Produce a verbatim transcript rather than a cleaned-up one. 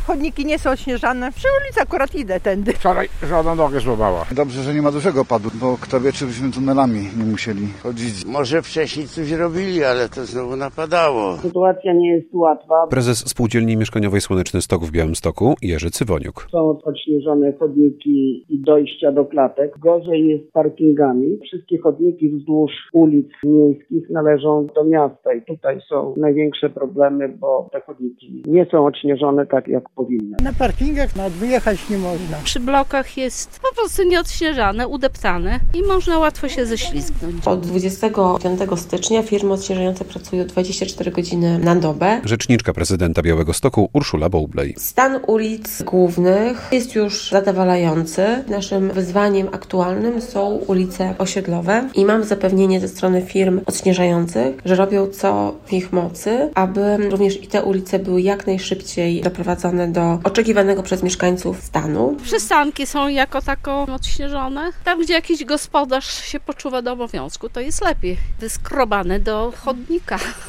chodniki nie są odśnieżane. Przy ulicy akurat idę tędy. Wczoraj żona nogę złamała. Dobrze, że nie ma dużego padu, bo kto wie, czy byśmy tunelami nie musieli chodzić. Może wcześniej coś robili, ale to znowu napadało. Sytuacja nie jest łatwa. Prezes Spółdzielni Mieszkaniowej Słoneczny Stok w Białymstoku, Jerzy Cywoniuk. Są odśnieżone chodniki i dojścia do klatek. Gorzej jest z parkingami. Wszystkie chodniki wzdłuż ulic miejskich należą do miasta i tutaj są największe problemy, bo te chodniki nie są odśnieżone tak, jak powinny. Na parkingach nawet wyjechać nie można. Przy blokach jest po prostu nieodśnieżane, udeptane i można łatwo się ześlizgnąć. Od dwudziestego piątego stycznia firmy odśnieżające pracują dwadzieścia cztery godziny na dobę. Rzeczniczka prezydenta Białegostoku Urszula Bowlej. Stan ulic głównych jest już zadowalający. Naszym wyzwaniem aktualnym są ulice osiedlowe i mam zapewnienie ze strony firm odśnieżających, że robią co w ich mocy, aby również i te ulice były jak najszybciej doprowadzone do oczekiwanego przez mieszkańców stanu. Przystanki są jako tako odśnieżone. Tam, gdzie jakiś gospodarz się poczuwa do obowiązku, to jest lepiej wyskrobane do chodnika.